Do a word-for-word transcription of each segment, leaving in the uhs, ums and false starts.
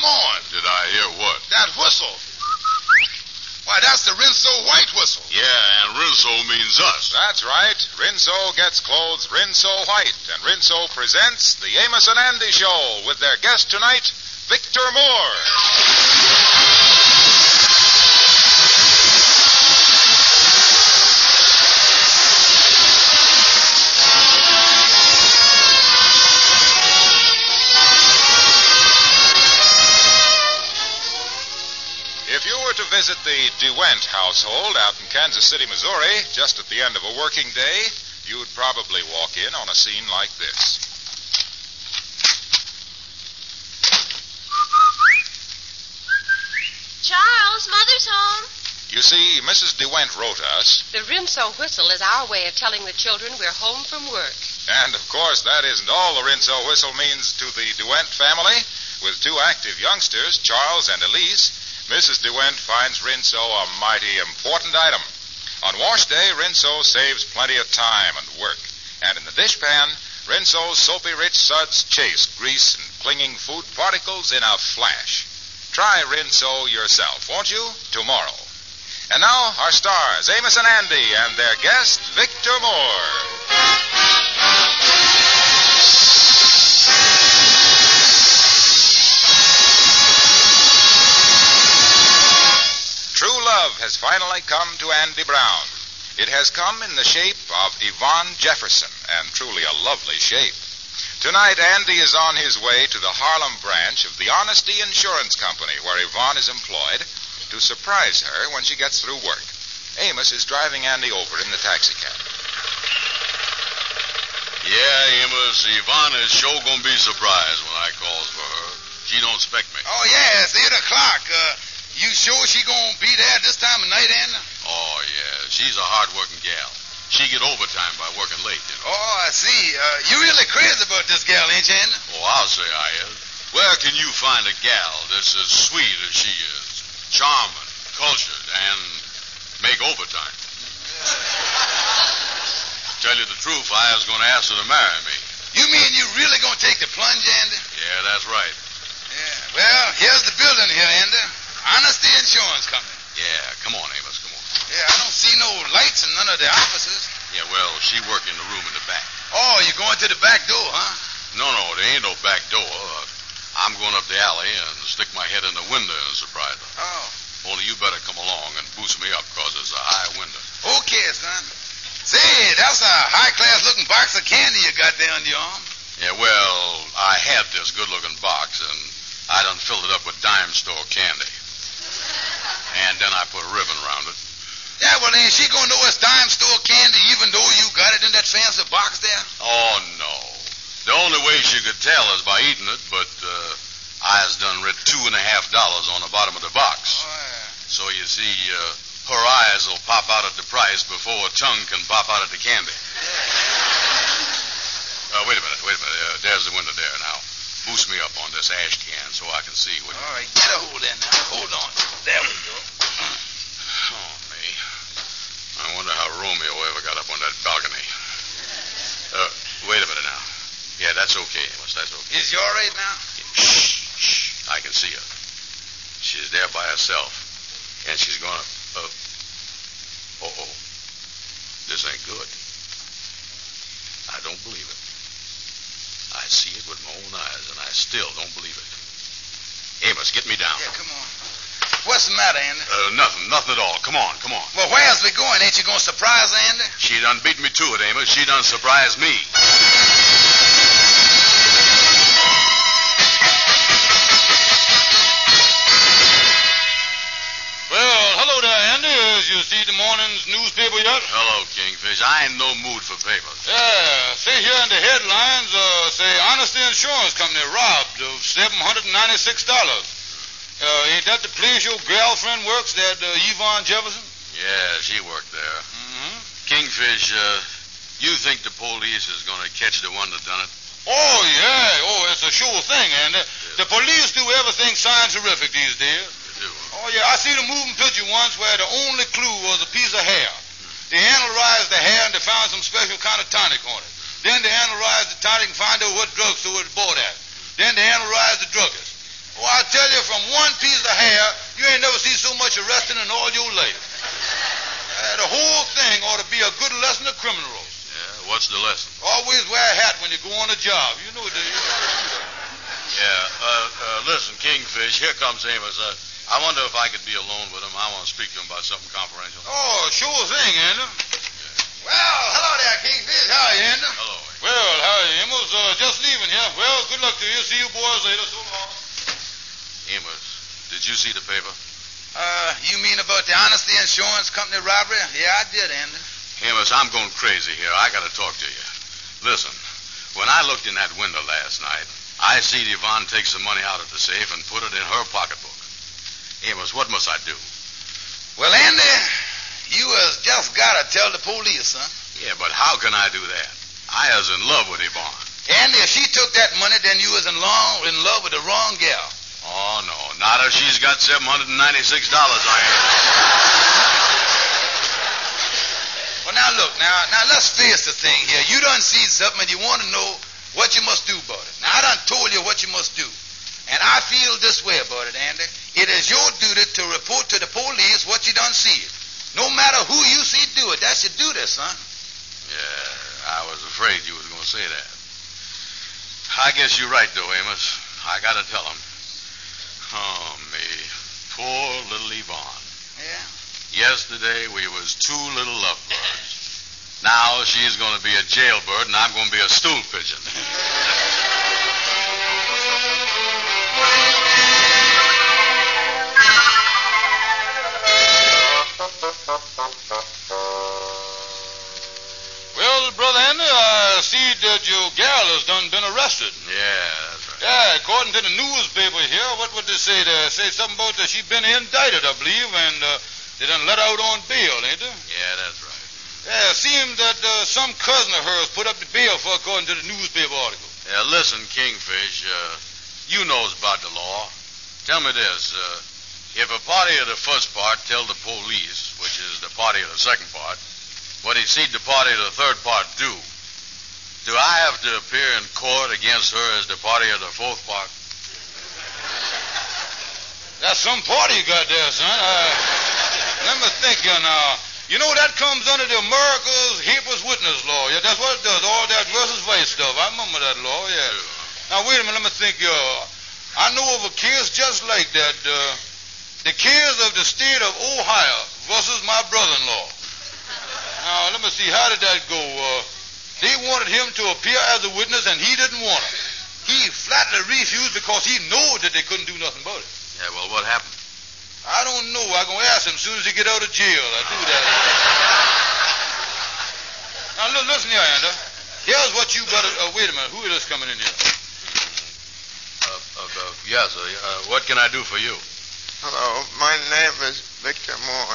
come on. Did I hear what? That whistle. Why, that's the Rinso White whistle. Yeah, and Rinso means us. That's right. Rinso gets clothes Rinso White, and Rinso presents the Amos and Andy Show with their guest tonight, Victor Moore. If you were to visit the DeWent household out in Kansas City, Missouri, just at the end of a working day, you'd probably walk in on a scene like this. Charles, Mother's home. You see, Missus DeWent wrote us. The Rinso whistle is our way of telling the children we're home from work. And, of course, that isn't all the Rinso whistle means to the DeWent family. With two active youngsters, Charles and Elise, Missus DeWent finds Rinso a mighty important item. On wash day, Rinso saves plenty of time and work. And in the dishpan, Rinso's soapy rich suds chase grease and clinging food particles in a flash. Try Rinso yourself, won't you? Tomorrow. And now, our stars, Amos and Andy, and their guest, Victor Moore. True love has finally come to Andy Brown. It has come in the shape of Yvonne Jefferson, and truly a lovely shape. Tonight, Andy is on his way to the Harlem branch of the Honesty Insurance Company, where Yvonne is employed, to surprise her when she gets through work. Amos is driving Andy over in the taxicab. Yeah, Amos, Yvonne is sure gonna be surprised when I calls for her. She don't expect me. Oh, yeah, it's eight o'clock. Uh, you sure she gonna be there this time of night, Andy? Oh, yeah, she's a hard-working gal. She get overtime by working late, you know. Oh, I see. Uh, you really crazy about this gal, ain't you, Andy? Oh, I'll say I is. Where can you find a gal that's as sweet as she is? Charming, cultured, and make overtime. Tell you the truth, I was going to ask her to marry me. You mean you really going to take the plunge, Andy? Yeah, that's right. Yeah, well, here's the building here, Andy. Honesty Insurance Company. Yeah, come on, Amos, come on. Yeah, I don't see no lights in none of the offices. Yeah, well, she work in the room in the back. Oh, you're going to the back door, huh? No, no, there ain't no back door. Uh, I'm going up the alley and stick my head in the window and surprise her. Oh. Only you better come along and boost me up, because it's a high window. Okay, son. Say, that's a high-class looking box of candy you got there on your arm. Yeah, well, I had this good-looking box, and I done filled it up with dime store candy. And then I put a ribbon around it. Yeah, well, ain't she gonna know it's dime store candy even though you got it in that fancy box there? Oh, no. The only way she could tell is by eating it, but uh, I has done writ two and a half dollars on the bottom of the box. Oh, yeah. So you see, uh, her eyes will pop out at the price before her tongue can pop out at the candy. Uh, wait a minute, wait a minute. Uh, there's the window there. Now, boost me up on this ash can so I can see what... All right, get a hold in now. Hold on. There we go. Oh, me. I wonder how Romeo ever got up on that balcony. Uh, wait a minute now. Yeah, that's okay, Amos. That's okay. Is you all right now? Shh, shh. I can see her. She's there by herself. And she's going to... Uh, uh-oh. This ain't good. I don't believe it. I see it with my own eyes, and I still don't believe it. Amos, get me down. Yeah, come on. What's the matter, Andy? Uh, nothing. Nothing at all. Come on, come on. Well, where's we going? Ain't you going to surprise Andy? She done beat me to it, Amos. She done surprised me. Well, hello there, Andy. As you see the morning's newspaper yet? Hello, Kingfish. I ain't no mood for papers. Yeah, say here in the headlines, uh, say Honesty Insurance Company robbed of seven hundred ninety-six dollars. Uh, ain't that the place your girlfriend works, that uh, Yvonne Jefferson? Yeah, she worked there. Mm-hmm. Kingfish, uh, you think the police is going to catch the one that done it? Oh, yeah. Oh, it's a sure thing, Andy. Yeah. The police do everything scientific these days. They do? Oh, yeah. I seen a moving picture once where the only clue was a piece of hair. Hmm. They analyzed the hair and they found some special kind of tonic on it. Then they analyzed the tonic and found out what drugstore it bought at. Then they analyzed the druggist. Oh, I tell you, from one piece of hair, you ain't never seen so much arresting in all your life. Uh, the whole thing ought to be a good lesson to criminals. Yeah, what's the lesson? Always wear a hat when you go on a job. You know the... Yeah, uh, uh, listen, Kingfish, here comes Amos. Uh, I wonder if I could be alone with him. I want to speak to him about something confidential. Oh, sure thing, Andy. Yeah. Well, hello there, Kingfish. How are you, Andy? Hello. Well, how are you, Amos? Uh, just leaving here. Well, good luck to you. See you boys later. So long. Amos, did you see the paper? Uh, you mean about the Honesty Insurance Company robbery? Yeah, I did, Andy. Amos, I'm going crazy here. I got to talk to you. Listen, when I looked in that window last night, I see Yvonne take some money out of the safe and put it in her pocketbook. Amos, what must I do? Well, Andy, you has just got to tell the police, son. Yeah, but how can I do that? I was in love with Yvonne. Andy, if she took that money, then you was in, long, in love with the wrong gal. Oh, no. Not if she's got seven hundred ninety-six dollars, I ain't. Well, now, look, now, now let's face the thing here. You done seen something and you want to know what you must do about it. Now, I done told you what you must do. And I feel this way about it, Andy. It is your duty to report to the police what you done see. No matter who you see do it, that's your duty, son. Yeah, I was afraid you was going to say that. I guess you're right, though, Amos. I got to tell him. Oh, me. Poor little Yvonne. Yeah? Yesterday, we was two little lovebirds. Now she's going to be a jailbird, and I'm going to be a stool pigeon. Well, Brother Andy, I see that your gal has done been arrested. Yeah, that's right. Yeah, according to the newspaper here, what would they say there? Say something about that she's been indicted, I believe, and uh, they done let her out on bail, ain't they? Yeah, that's right. Yeah, it seems that uh, some cousin of hers put up the bail for her, according to the newspaper article. Yeah, listen, Kingfish, uh, you knows about the law. Tell me this, uh, if a party of the first part tell the police, which is the party of the second part, what he see the party of the third part do, do I have to appear in court against her as the party of the fourth part? That's some party you got there, son. Uh, let me think here now. You know, that comes under the America's Habeas Witness Law. Yeah, that's what it does, all that versus vice stuff. I remember that law, yeah. Now, wait a minute, let me think here. I know of a case just like that. Uh, the case of the state of Ohio versus my brother-in-law. Now, let me see, how did that go? Uh, they wanted him to appear as a witness, and he didn't want it. He flatly refused because he knew that they couldn't do nothing about it. Yeah, well, what happened? I don't know. I'm going to ask him as soon as he get out of jail. I do that. Now, look, listen here, Andy. Here's what you got to... Uh, wait a minute. Who is this coming in here? Uh, uh, uh, yes, sir. Uh, what can I do for you? Hello, my name is Victor Moore.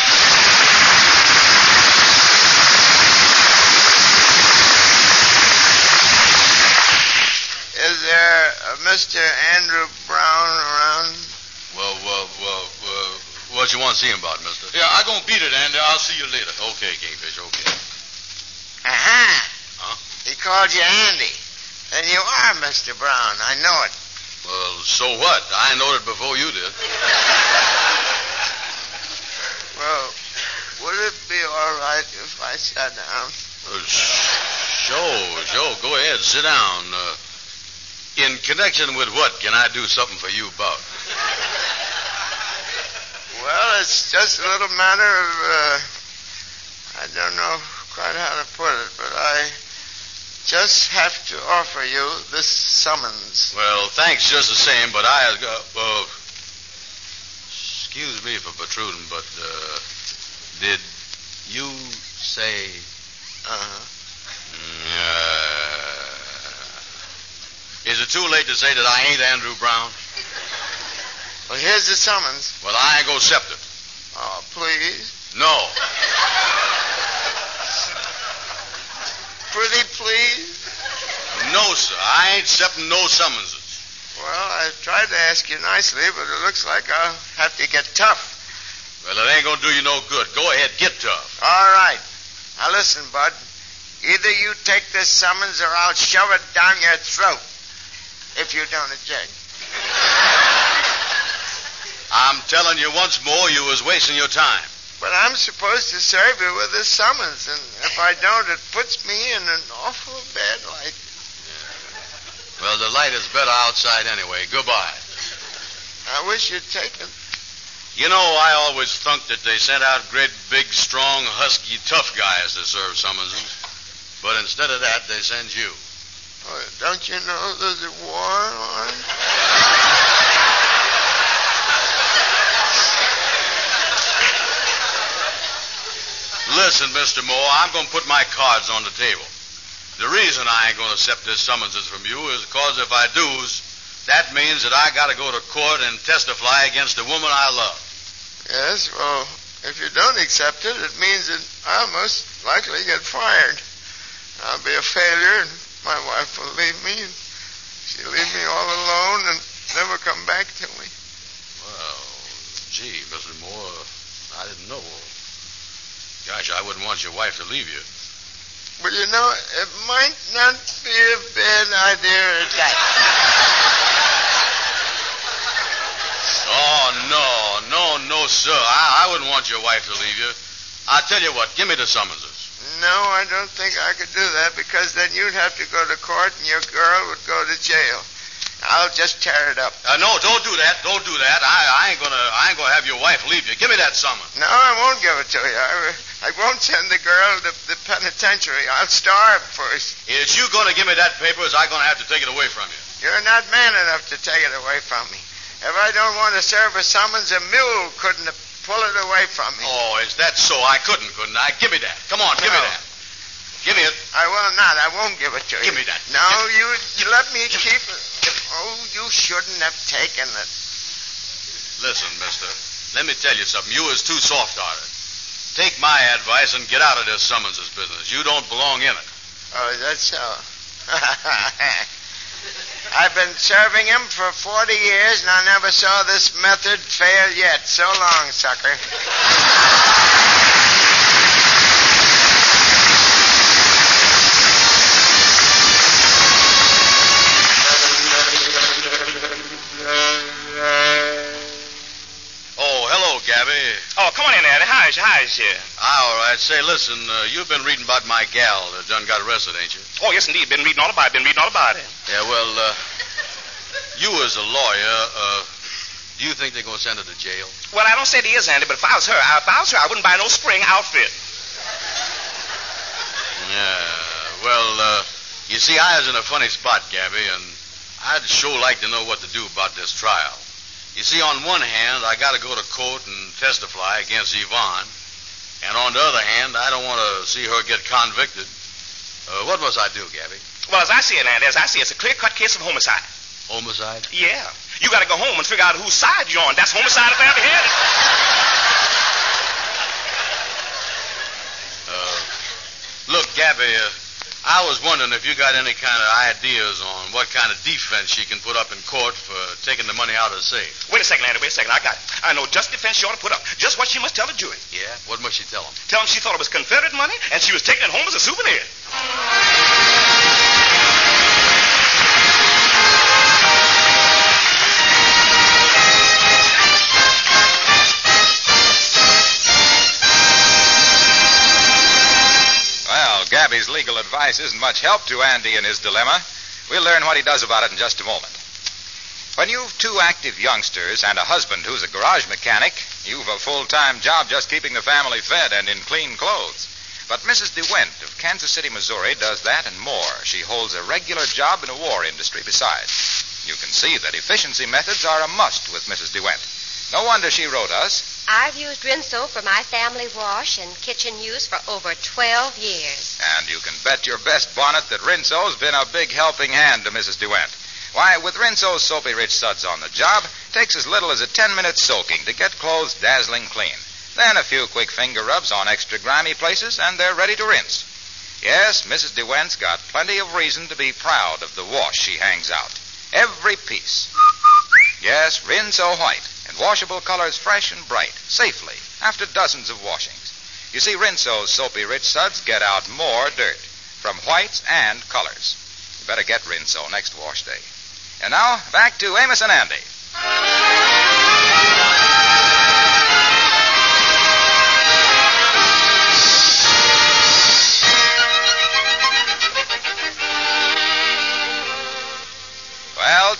Is there a Mister Andrew Brown around? Well, well, well, uh, what you want to see him about, mister? Yeah, I'm going to beat it, Andy. I'll see you later. Okay, Kingfish, okay. Aha. Huh? He called you Andy. Then you are Mister Brown. I know it. Well, so what? I knowed it before you did. Well, would it be all right if I sat down? Uh, sure, sure. Go ahead, sit down. Uh, in connection with what can I do something for you about? Well, it's just a little matter of, uh, I don't know quite how to put it, but I just have to offer you this summons. Well, thanks just the same, but I, uh, uh excuse me for protruding, but, uh, did you say... Uh-huh. Uh, is it too late to say that I ain't Andrew Brown? Well, here's the summons. Well, I ain't gonna accept it. Oh, please. No. Pretty please? No, sir. I ain't accepting no summonses. Well, I tried to ask you nicely, but it looks like I'll have to get tough. Well, it ain't gonna do you no good. Go ahead, get tough. All right. Now listen, Bud. Either you take this summons or I'll shove it down your throat if you don't object. I'm telling you once more, you was wasting your time. But I'm supposed to serve you with this summons, and if I don't, it puts me in an awful bad light. Yeah. Well, the light is better outside anyway. Goodbye. I wish you'd take it. You know, I always thunk that they sent out great, big, strong, husky, tough guys to serve summonses. But instead of that, they send you. Oh, don't you know there's a war on? Listen, Mister Moore, I'm going to put my cards on the table. The reason I ain't going to accept this summonses from you is because if I do, that means that I got to go to court and testify against the woman I love. Yes, well, if you don't accept it, it means that I'll most likely get fired. I'll be a failure, and my wife will leave me, and she'll leave me all alone and never come back to me. Well, gee, Mister Moore, I didn't know. Gosh, I wouldn't want your wife to leave you. But you know, it might not be a bad idea at that. Oh, no, no, no, sir. I, I wouldn't want your wife to leave you. I'll tell you what, give me the summonses. No, I don't think I could do that, because then you'd have to go to court and your girl would go to jail. I'll just tear it up. Uh, no, don't do that. Don't do that. I, I ain't gonna. I ain't gonna have your wife leave you. Give me that summons. No, I won't give it to you. I, I won't send the girl to the penitentiary. I'll starve first. Is you gonna give me that paper, or is I gonna have to take it away from you? You're not man enough to take it away from me. If I don't want to serve a summons, a mule couldn't pull it away from me. Oh, is that so? I couldn't, couldn't I? Give me that. Come on, no. give me that. Give me it. I will not. I won't give it to you. Give me that. No, you, you let me keep it. Oh, you shouldn't have taken it. Listen, mister, let me tell you something. You is too soft-hearted. Take my advice and get out of this summonses business. You don't belong in it. Oh, that's so. I've been serving him for forty years, and I never saw this method fail yet. So long, sucker. Oh, hello, Gabby. Oh, come on in, Andy. How's you? How's you? Ah, all right. Say, listen, uh, you've been reading about my gal that done got arrested, ain't you? Oh, yes, indeed. Been reading all about it. Been reading all about it. Yeah, well, uh, you as a lawyer, uh, do you think they're going to send her to jail? Well, I don't say it is, Andy, but if I was her, if I was her, I wouldn't buy no spring outfit. Yeah, well, uh, you see, I was in a funny spot, Gabby, and I'd sure like to know what to do about this trial. You see, on one hand, I got to go to court and testify against Yvonne, and on the other hand, I don't want to see her get convicted. Uh, what must I do, Gabby? Well, as I see it, Andy, as I see it, it's a clear-cut case of homicide. Homicide? Yeah. You got to go home and figure out whose side you're on. That's homicide if I ever had it. Uh, look, Gabby, uh, I was wondering if you got any kind of ideas on what kind of defense she can put up in court for taking the money out of the safe. Wait a second, Andy. Wait a second. I got it. I know just defense she ought to put up. Just what she must tell the jury. Yeah? What must she tell them? Tell them she thought it was Confederate money and she was taking it home as a souvenir. Well, Gabby's legal advice isn't much help to Andy in his dilemma. We'll learn what he does about it in just a moment. When you've two active youngsters and a husband who's a garage mechanic, you've a full-time job just keeping the family fed and in clean clothes. But Missus DeWent of Kansas City, Missouri does that and more. She holds a regular job in the war industry besides. You can see that efficiency methods are a must with Missus DeWent. No wonder she wrote us. I've used Rinso for my family wash and kitchen use for over twelve years. And you can bet your best bonnet that Rinso's been a big helping hand to Missus DeWent. Why, with Rinso's soapy rich suds on the job, it takes as little as a ten-minute soaking to get clothes dazzling clean. Then a few quick finger rubs on extra grimy places, and they're ready to rinse. Yes, Missus DeWent's got plenty of reason to be proud of the wash she hangs out. Every piece. Yes, Rinso White, in washable colors fresh and bright, safely, after dozens of washings. You see, Rinso's soapy rich suds get out more dirt, from whites and colors. You better get Rinso next wash day. And now, back to Amos and Andy.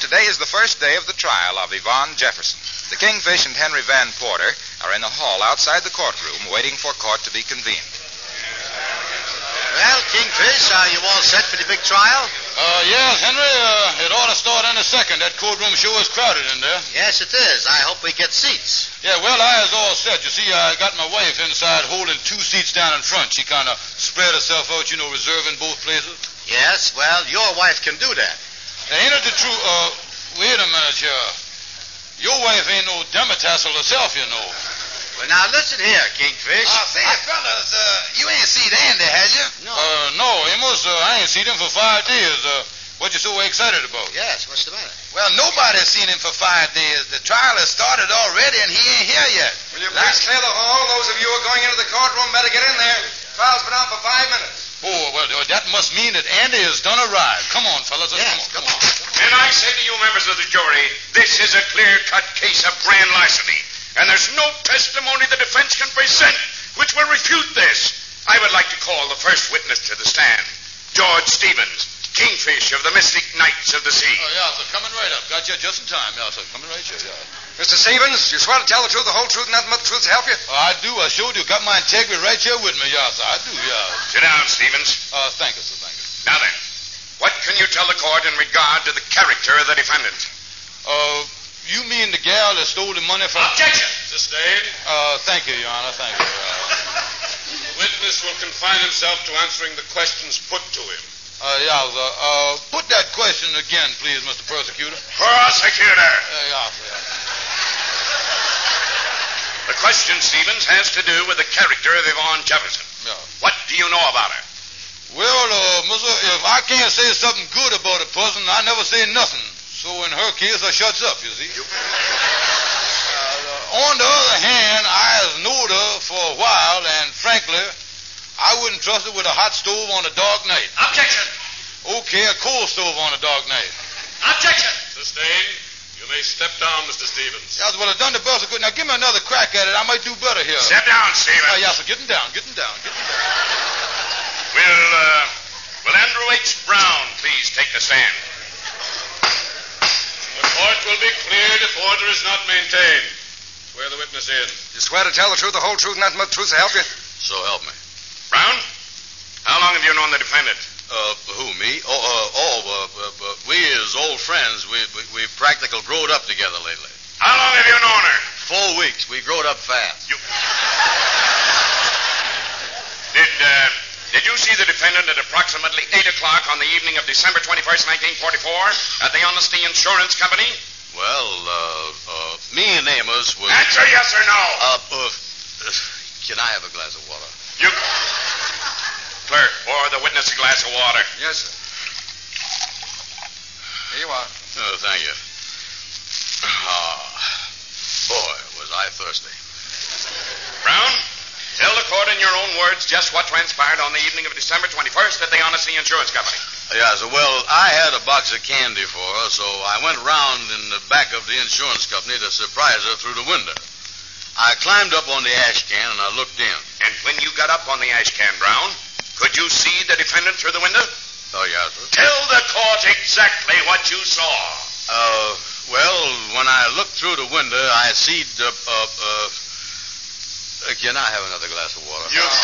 today is the first day of the trial of Yvonne Jefferson. The Kingfish and Henry Van Porter are in the hall outside the courtroom waiting for court to be convened. Well, Kingfish, are you all set for the big trial? Uh, yes, Henry. Uh, it ought to start in a second. That courtroom sure is crowded in there. Yes, it is. I hope we get seats. Yeah, well, I is all set. You see, I got my wife inside holding two seats down in front. She kind of spread herself out, you know, reserving both places. Yes, well, your wife can do that. Now, ain't it the truth? Uh, wait a minute here. Your wife ain't no demitassel herself, you know. Well, now, listen here, Kingfish. Uh, say, I... fellas, uh, you ain't seen Andy, have you? No. Uh, no, Amos, uh, I ain't seen him for five days. Uh, what you so excited about? Yes, what's the matter? Well, nobody's seen him for five days. The trial has started already, and he ain't here yet. Will you please clear the hall? Those of you who are going into the courtroom better get in there. Trial's been on for five minutes. Oh, well, that must mean that Andy has done arrived. Come on, fellas. Yes, come on. Come on. And I say to you, members of the jury, this is a clear-cut case of grand larceny. And there's no testimony the defense can present which will refute this. I would like to call the first witness to the stand, George Stevens, Kingfish of the Mystic Knights of the Sea. Oh, yeah, sir, coming right up. Got you just in time, yeah, sir. Coming right here, yeah. Mister Stevens, you swear to tell the truth, the whole truth, and nothing but the truth to help you? Oh, I do. I showed you. Got my integrity right here with me, yeah, sir. I do, yeah. Sit down, Stevens. Uh, thank you, sir, thank you. Now then, what can you tell the court in regard to the character of the defendant? Uh... You mean the gal that stole the money from... Objection! Sustained. Uh, thank you, Your Honor, thank you. Uh, the witness will confine himself to answering the questions put to him. Uh, yeah, sir. Uh, put that question again, please, Mister Prosecutor. Prosecutor! Uh, yeah, sir, yeah. The question, Stevens, has to do with the character of Yvonne Jefferson. Yeah. What do you know about her? Well, uh, mister, if I can't say something good about a person, I never say nothing. So in her case, I shuts up, you see. You... Uh, on the other hand, I has knowed her for a while, and frankly, I wouldn't trust her with a hot stove on a dark night. Objection! Okay, a coal stove on a dark night. Objection! Sustained. You may step down, Mister Stevens. Yeah, well, I've done the best I could. Now, give me another crack at it. I might do better here. Step down, Stevens. Uh, yeah, so get him down, get him down, get him down. Will, uh, will Andrew H. Brown please take the stand? The court will be cleared if order is not maintained. Swear the witness in. You swear to tell the truth, the whole truth, and nothing but the truth to help you? So help me. Brown, how long have you known the defendant? Uh, who, me? Oh, uh, oh, uh, uh, uh, we as old friends. We, we, we practically growed up together lately. How long have you known her? Four weeks. We growed up fast. You... Did, uh, did you see the defendant at approximately eight o'clock on the evening of December twenty-first, nineteen forty-four at the Honesty Insurance Company? Well, uh, uh, me and Amos was... Answer yes or no. Uh, uh, can I have a glass of water? You... Clerk, pour the witness a glass of water. Yes, sir. Here you are. Oh, thank you. Ah, boy, was I thirsty. Brown, tell the court in your own words just what transpired on the evening of December twenty-first at the Honesty Insurance Company. Yeah, so, well, I had a box of candy for her, so I went around in the back of the insurance company to surprise her through the window. I climbed up on the ash can and I looked in. And when you got up on the ash can, Brown, could you see the defendant through the window? Oh, yeah, sir. Tell the court exactly what you saw. Uh, well, when I looked through the window, I seed, uh, uh, uh, can I have another glass of water? You...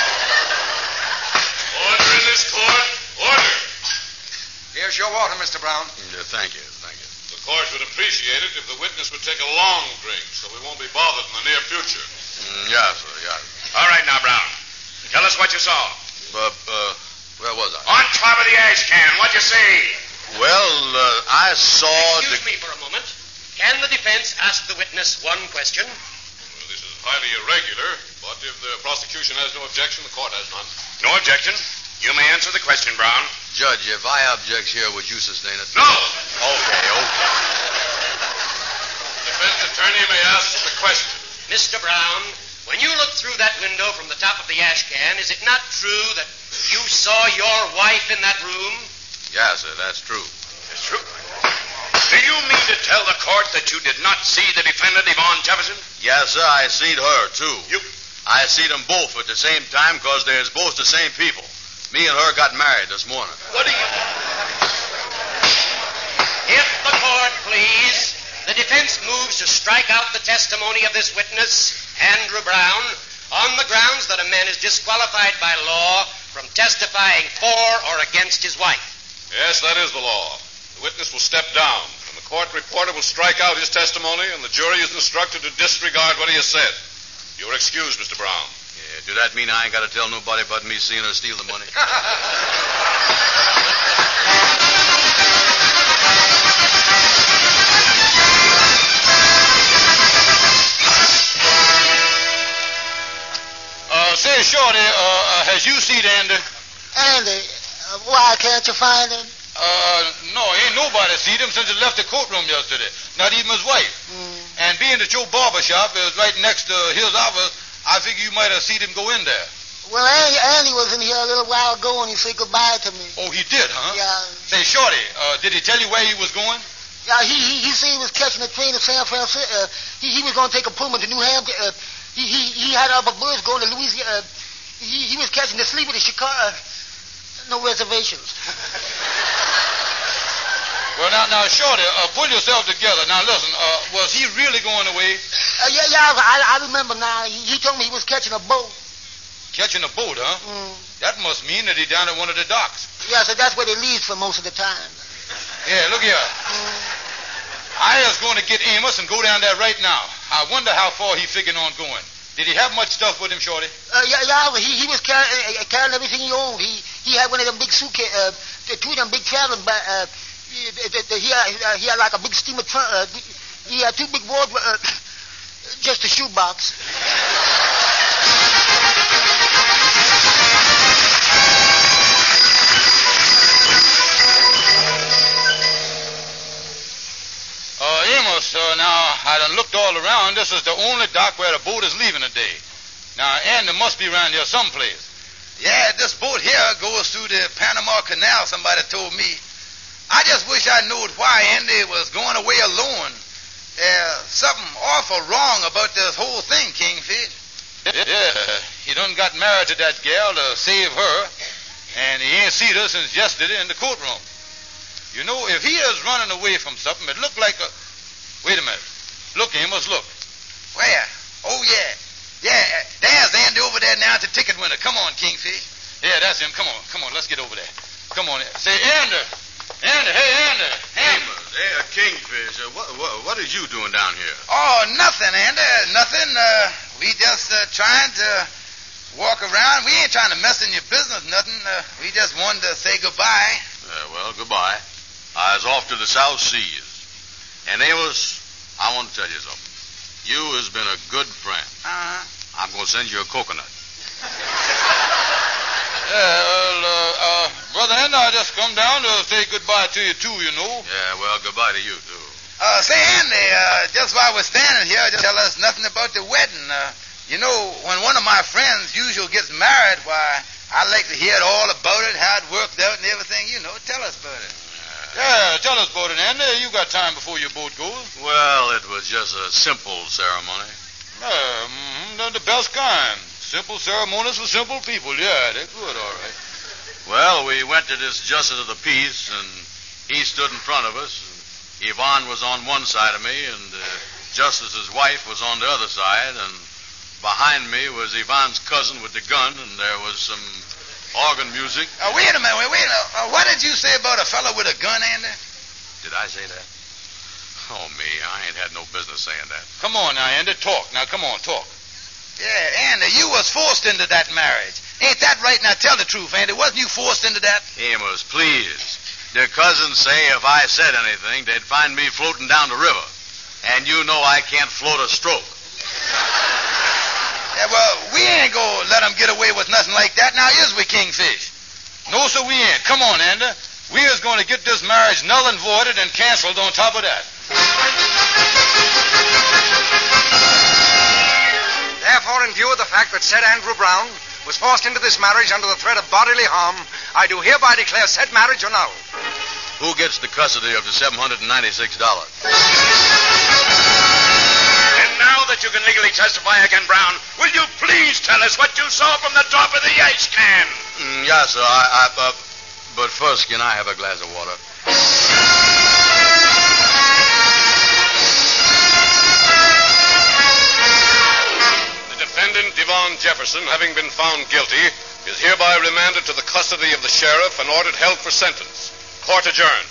Order in this court. Order. Here's your water, Mister Brown. Yeah, thank you, thank you. The court would appreciate it if the witness would take a long drink so we won't be bothered in the near future. Mm, yeah, sir, yeah. All right, now, Brown. Tell us what you saw. Uh, uh, where was I? On top of the ash can. What'd you see? Well, uh, I saw Excuse the... me for a moment. Can the defense ask the witness one question? Well, this is highly irregular, but if the prosecution has no objection, the court has none. No objection. You may answer the question, Brown. Judge, if I object here, would you sustain it? No! Okay, okay. Defense attorney may ask the question. Mister Brown, when you looked through that window from the top of the ash can, is it not true that you saw your wife in that room? Yeah, sir, that's true. It's true. Do you mean to tell the court that you did not see the defendant, Yvonne Jefferson? Yes, sir, I seed her, too. You... I seed them both at the same time because they're both the same people. Me and her got married this morning. What do you... If the court please. defense moves to strike out the testimony of this witness, Andrew Brown, on the grounds that a man is disqualified by law from testifying for or against his wife. Yes, that is the law. The witness will step down, and the court reporter will strike out his testimony, and the jury is instructed to disregard what he has said. You're excused, Mister Brown. Yeah, do that mean I ain't got to tell nobody but me seeing her steal the money? Uh, say, Shorty, uh, has you seen Andy? Andy, uh, why can't you find him? Uh, no, ain't nobody seen him since he left the courtroom yesterday. Not even his wife. Mm. And being that your barber shop is right next to his office, I figure you might have seen him go in there. Well, Andy, Andy was in here a little while ago and he said goodbye to me. Oh, he did, huh? Yeah. Say, Shorty, uh, did he tell you where he was going? Yeah, he he, he said he was catching a train to San Francisco. Uh, he, he was going to take a Pullman to New Hampshire. Uh, he, he, he had other birds going to Louisiana. Uh, he, he was catching the sleeper to Chicago. Uh, no reservations. Well, now, now, Shorty, uh, pull yourself together. Now, listen, uh, was he really going away? Uh, yeah, yeah, I, I remember now. He, he told me he was catching a boat. Catching a boat, huh? Mm. That must mean that he's down at one of the docks. Yeah, so that's where they leave for most of the time. Yeah, look here. Mm. I was going to get Amos and go down there right now. I wonder how far he figuring on going. Did he have much stuff with him, Shorty? Uh, yeah, yeah, he, he was carrying, uh, carrying everything he owned. He he had one of them big suitcase, uh, two of them big traveling bags. Uh, he, he, had, he had like a big steamer trunk. Uh, he had two big wardrobes, uh, just a shoebox. Uh, Amos, uh, now, I done looked all around. This is the only dock where the boat is leaving today. Now, Andy must be around here someplace. Yeah, this boat here goes through the Panama Canal, somebody told me. I just wish I knew why Andy was going away alone. There's something awful wrong about this whole thing, Kingfish. Yeah, he done got married to that gal to save her, and he ain't seen her since yesterday in the courtroom. You know, if he is running away from something, it looked like a... Wait a minute. Look, Amos, look. Where? Oh, yeah. Yeah, there's Andy over there now at the ticket window. Come on, Kingfish. Yeah, that's him. Come on, come on, let's get over there. Come on. Say, Andy. Andy, hey, Andy. Amos, hey, uh, Kingfish, uh, what, what, what is you doing down here? Oh, nothing, Andy. Nothing. Uh, we just uh, trying to walk around. We ain't trying to mess in your business, nothing. Uh, we just wanted to say goodbye. Uh, well, goodbye. I was off to the South Seas. And Amos, I want to tell you something. You has been a good friend. Uh-huh. I'm going to send you a coconut. Yeah, well, uh, uh, Brother Andy, I just come down to say goodbye to you, too, you know. Yeah, well, goodbye to you, too. Uh, say, Andy, uh, just while we're standing here, just tell us nothing about the wedding. Uh, you know, when one of my friends usually gets married, why, I like to hear it all about it, how it worked out and everything. You know, tell us about it. Yeah, tell us about it, Andy. You got time before your boat goes. Well, it was just a simple ceremony. Yeah, mm-hmm, they're the best kind. Simple ceremonies for simple people. Yeah, they're good, all right. Well, we went to this justice of the peace, and he stood in front of us. And Yvonne was on one side of me, and the justice's wife was on the other side, and behind me was Yvonne's cousin with the gun, and there was some organ music. Uh, wait a minute, wait, wait. Uh, what did you say about a fellow with a gun, Andy? Did I say that? Oh, me, I ain't had no business saying that. Come on now, Andy, talk. Now, come on, talk. Yeah, Andy, you was forced into that marriage. Ain't that right? Now, tell the truth, Andy. Wasn't you forced into that? Amos, please. Their cousins say if I said anything, they'd find me floating down the river. And you know I can't float a stroke. Yeah, well, we ain't gonna let them get away with nothing like that. Now, is we, Kingfish? No, sir, we ain't. Come on, Andy. We is going to get this marriage null and voided and canceled on top of that. Therefore, in view of the fact that said Andrew Brown was forced into this marriage under the threat of bodily harm, I do hereby declare said marriage annulled. Who gets the custody of the seven hundred ninety-six dollars? And now that you can legally testify again, Brown, will you please tell us what you saw from the top of the ash can? Mm, yes, sir. I, I, uh, but first, can I have a glass of water? Jefferson, having been found guilty, is hereby remanded to the custody of the sheriff and ordered held for sentence. Court adjourned.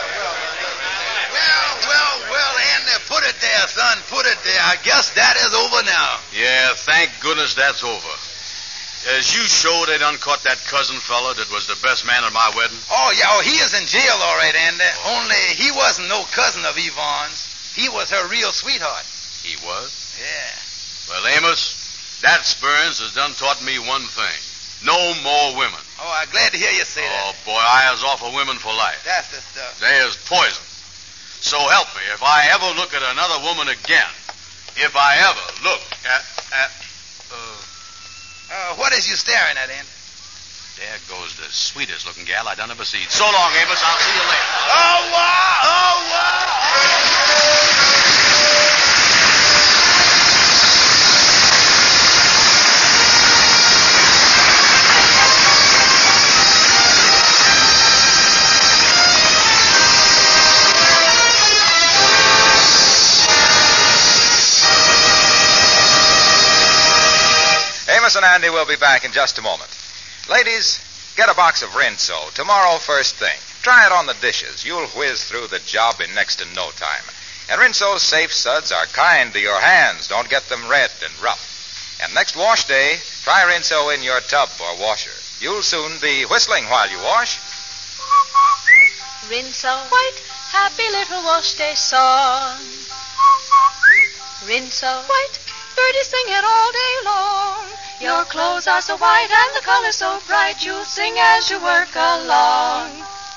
Well, well, well, Andy, put it there, son. Put it there. I guess that is over now. Yeah, thank goodness that's over. As you showed, they done caught that cousin fella that was the best man at my wedding. Oh, yeah, oh, he is in jail, all right, Andy. Only he wasn't no cousin of Yvonne's. He was her real sweetheart. He was? Yeah. Well, Amos, that Spurns has done taught me one thing. No more women. Oh, I'm glad to hear you say that. Oh, boy, I is off of women for life. That's the stuff. They is poison. So help me, if I ever look at another woman again, if I ever look at, at, uh... Uh, what is you staring at, Andy? There goes the sweetest looking gal I done ever seen. So long, Amos. I'll see you later. Oh, wow! Oh, wow! Amos and Andy will be back in just a moment. Ladies, get a box of Rinso tomorrow first thing. Try it on the dishes. You'll whiz through the job in next to no time. And Rinso's safe suds are kind to your hands. Don't get them red and rough. And next wash day, try Rinso in your tub or washer. You'll soon be whistling while you wash. Rinso white, happy little wash day song. Rinso white, birdies sing it all day long. Your clothes are so white and the color so bright, you'll sing as you work along.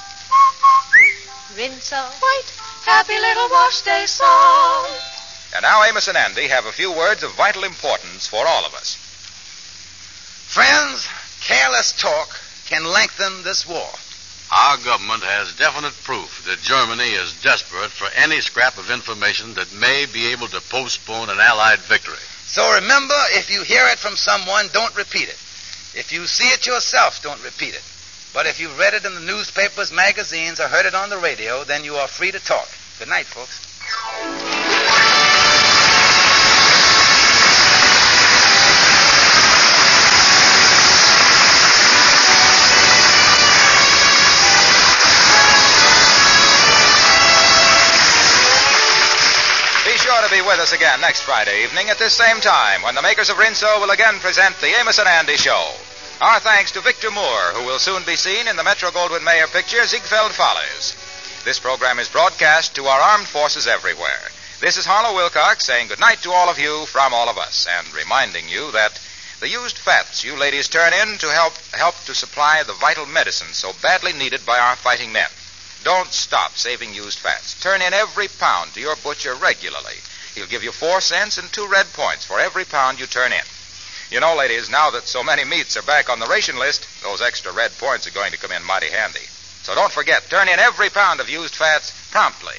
Rinso white, happy little wash day song. And now Amos and Andy have a few words of vital importance for all of us. Friends, careless talk can lengthen this war. Our government has definite proof that Germany is desperate for any scrap of information that may be able to postpone an Allied victory. So remember, if you hear it from someone, don't repeat it. If you see it yourself, don't repeat it. But if you've read it in the newspapers, magazines, or heard it on the radio, then you are free to talk. Good night, folks. To be with us again next Friday evening at this same time when the makers of Rinso will again present the Amos and Andy Show. Our thanks to Victor Moore, who will soon be seen in the Metro-Goldwyn-Mayer picture Ziegfeld Follies. This program is broadcast to our armed forces everywhere. This is Harlow Wilcox saying goodnight to all of you from all of us and reminding you that the used fats you ladies turn in to help help to supply the vital medicine so badly needed by our fighting men. Don't stop saving used fats. Turn in every pound to your butcher regularly. He'll give you four cents and two red points for every pound you turn in. You know, ladies, now that so many meats are back on the ration list, those extra red points are going to come in mighty handy. So don't forget, turn in every pound of used fats promptly.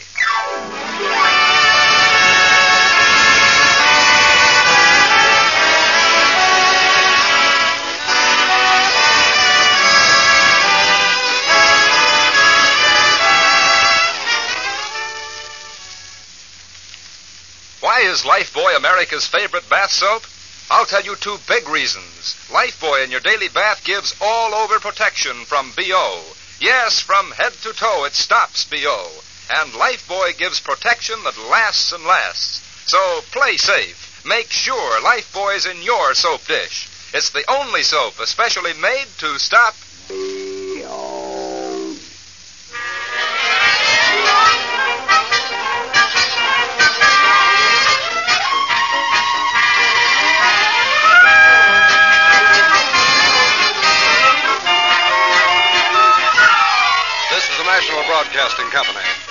Why is Lifebuoy America's favorite bath soap? I'll tell you two big reasons. Lifebuoy in your daily bath gives all-over protection from B O. Yes, from head to toe it stops B O. And Lifebuoy gives protection that lasts and lasts. So play safe. Make sure Lifebuoy's in your soap dish. It's the only soap especially made to stop B O. National Broadcasting Company.